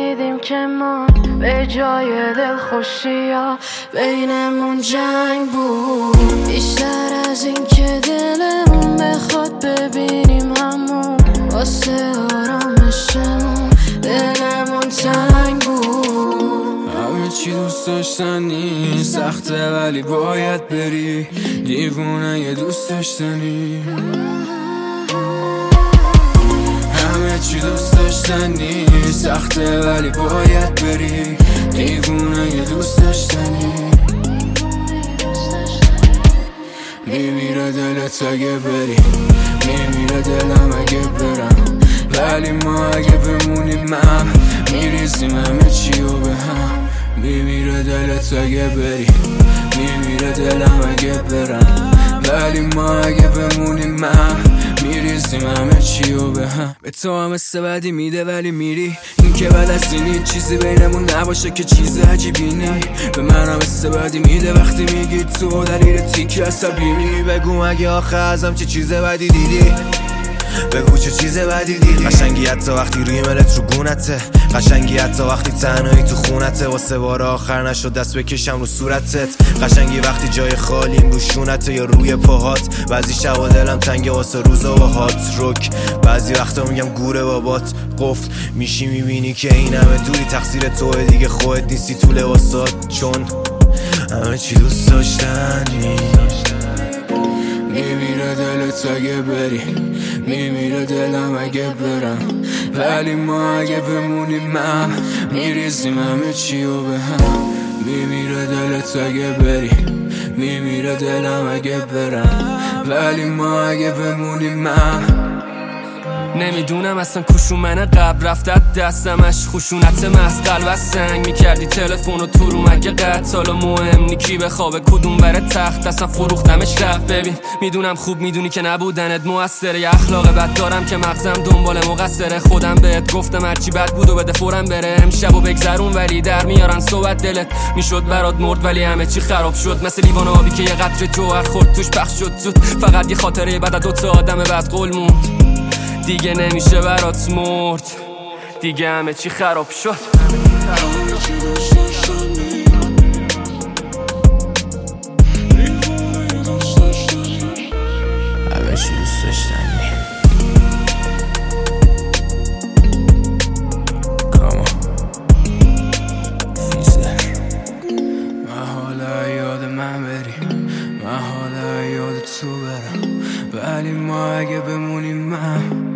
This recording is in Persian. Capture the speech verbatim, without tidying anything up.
فهمیدیم که ما به جای دلخوشی ها بینمون جنگ بود. بیشتر از این که دلمون بخواد ببینیم همون واسه آرامشمون دلمون تنگ بود. همه چی دوست داشتن نیست، سخته ولی باید بری، دیوونه یه دوست داشتنی. همه چی دوست داشتن نیست، سخته ولی باید بری، دیوونه یه دوست داشتنی. میمیره دلت اگه بری، میمیره دلم اگه برم، ولی ما اگه بمونیم هم میریزیم همه چی و به هم. میمیره دلت اگه بری، میمیره دلم اگه برم، ولی ما اگه بمونیم هم میریزیم همه چی و به هم. به تو هم مثل بدی میده ولی میری، این که بعد از اینی چیزی بینمون نباشه که چیز عجیبی نی. به من هم مثل بدی میده وقتی میگی تو دلیل تیک عصبی. بگو اگه آخه ازم چه چیز بدی دیدی، بگو چه چیز بدی دیدی. قشنگی حتی وقتی روی ملت رو گونته، قشنگی حتی وقتی تنهایی تو خونته، واسه بار آخر نشد دست بکشم رو صورتت. قشنگی وقتی جای خالیم رو شونته یا روی پاهات، بعضی شبا دلم تنگه واسه روزا و هات روک، بعضی وقتا میگم گوره بابات قفل میشی میبینی که این همه دوری تقصیر توه دیگه، خودت نیستی تو لباسات، چون همه چی دوست داشتن نیست. میمیره دلت اگه بری، میمیره دلم اگه برم، ولی ما اگه بمونیم هم میریزیم همه چی و به هم. میمیره دلت اگه بری، میمیره دلم اگه برم، ولی ما اگه بمونیم هم. نمیدونم اصلا کشومن قبل رفتت دستمش خشونت محض قلب از سنگ میکردی تلفن و تو رو مگه قد حالا مهم نی کی بخوابه کدوم بره تخت اصلا فروختمش رفت. ببین میدونم خوب میدونی که نبودنت موثره، یه اخلاق بد دارم که مغزم دنبال مقصره. خودم بهت گفتم هرچی بد بود و بده فورم بره، امشب و بگذرون ولی در میارن صحبت دلت میشد برات مرد ولی همه چی خراب شد، مثل لیوان آبی که یه قطره جوهر خورد توش پخش شد زود. فقط یه خاطره بعد دو تا آدم بد قول موند، دیگه نمیشه برات مرد، دیگه همه چی خراب شد. همه چی دوست داشتنی، همه چی دوست داشتنی. کاما فیزر محاله یاد من بری، محاله یاد تو برم، ولی ما اگه بمونیم من